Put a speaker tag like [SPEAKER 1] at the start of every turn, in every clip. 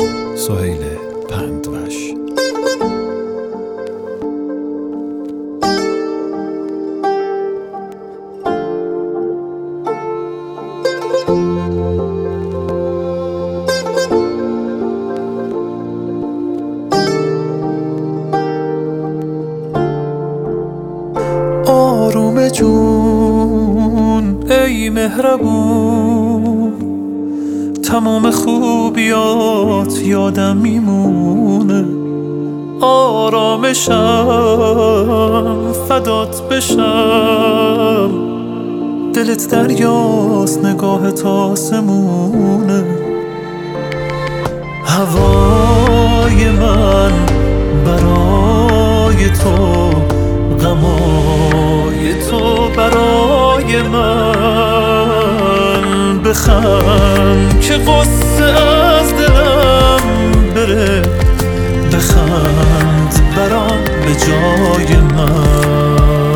[SPEAKER 1] سهیل پندوش.
[SPEAKER 2] آروم جون ای مهربون، تمام خوبیات یادم میمونه. آرامشم فدات بشم، دلت دریاست نگاهت آسمونه. هوای من برای تو، غمای تو برای من. بخند که غصه از دلم بره، بخند برام به جای من.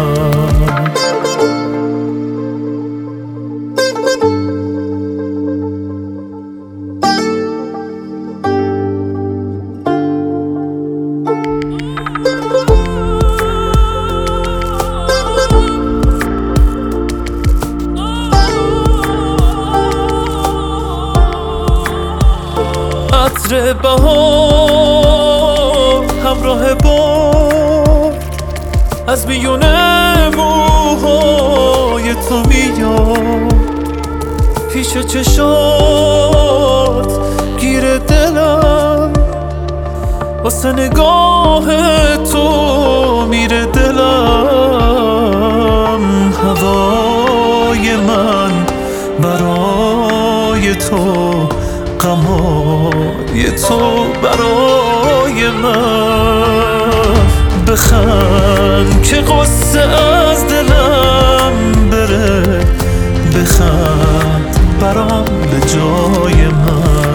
[SPEAKER 2] عطر بهار همراه باد از میون موهای تو میاد، پیش چشات گیر دلم، واسه نگاه تو میره دلم. هوای من برای تو، غمای تو برای من. بخند که غصه از دلم بره، بخند برام به جای من.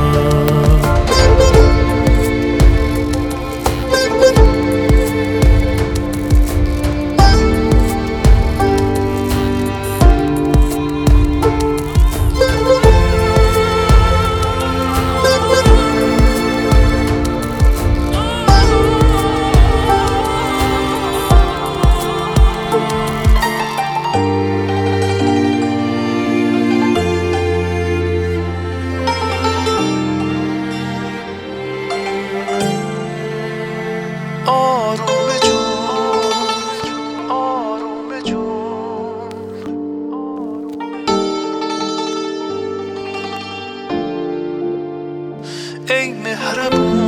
[SPEAKER 2] آروم جون ای مهربون.